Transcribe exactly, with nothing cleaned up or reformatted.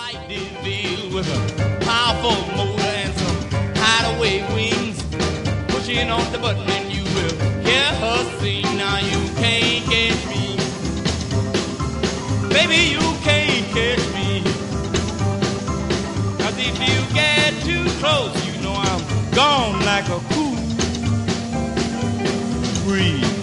With a powerful motor and some hideaway wings, pushing on the button and you will hear her sing. Now you can't catch me, baby, you can't catch me. Cause if you get too close, you know I'm gone like a cool breeze.